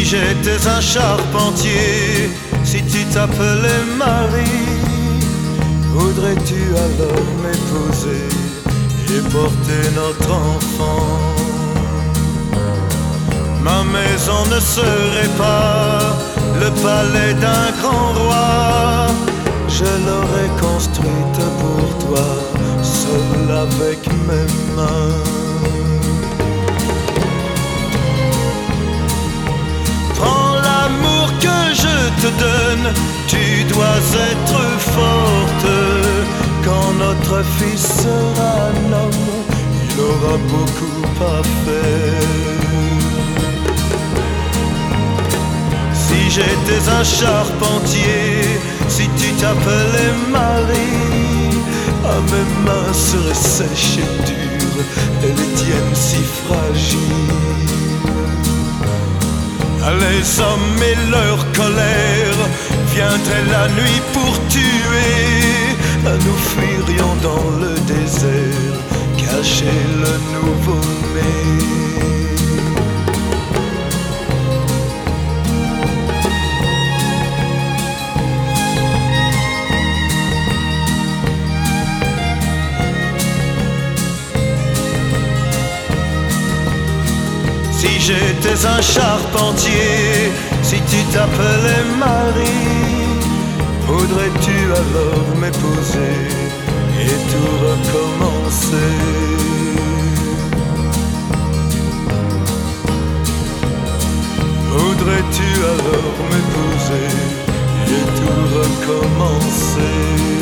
j'étais un charpentier, si tu t'appelais Marie, voudrais-tu alors m'épouser et porter notre enfant? Ma maison ne serait pas le palais d'un grand roi, je l'aurais construite pour toi, seul avec mes mains. Prends l'amour que je te donne, tu dois être forte. Quand notre fils sera un homme, il aura beaucoup à faire. Si j'étais un charpentier, si tu t'appelais Marie, ah, mes mains seraient sèches et dures, et les tiennes si fragiles. Les hommes et leur colère viendraient la nuit pour tuer. Nous fuirions dans le désert, cacher le nouveau-né. Si j'étais un charpentier, si tu t'appelais Marie, voudrais-tu alors m'épouser et tout recommencer? Voudrais-tu alors m'épouser et tout recommencer?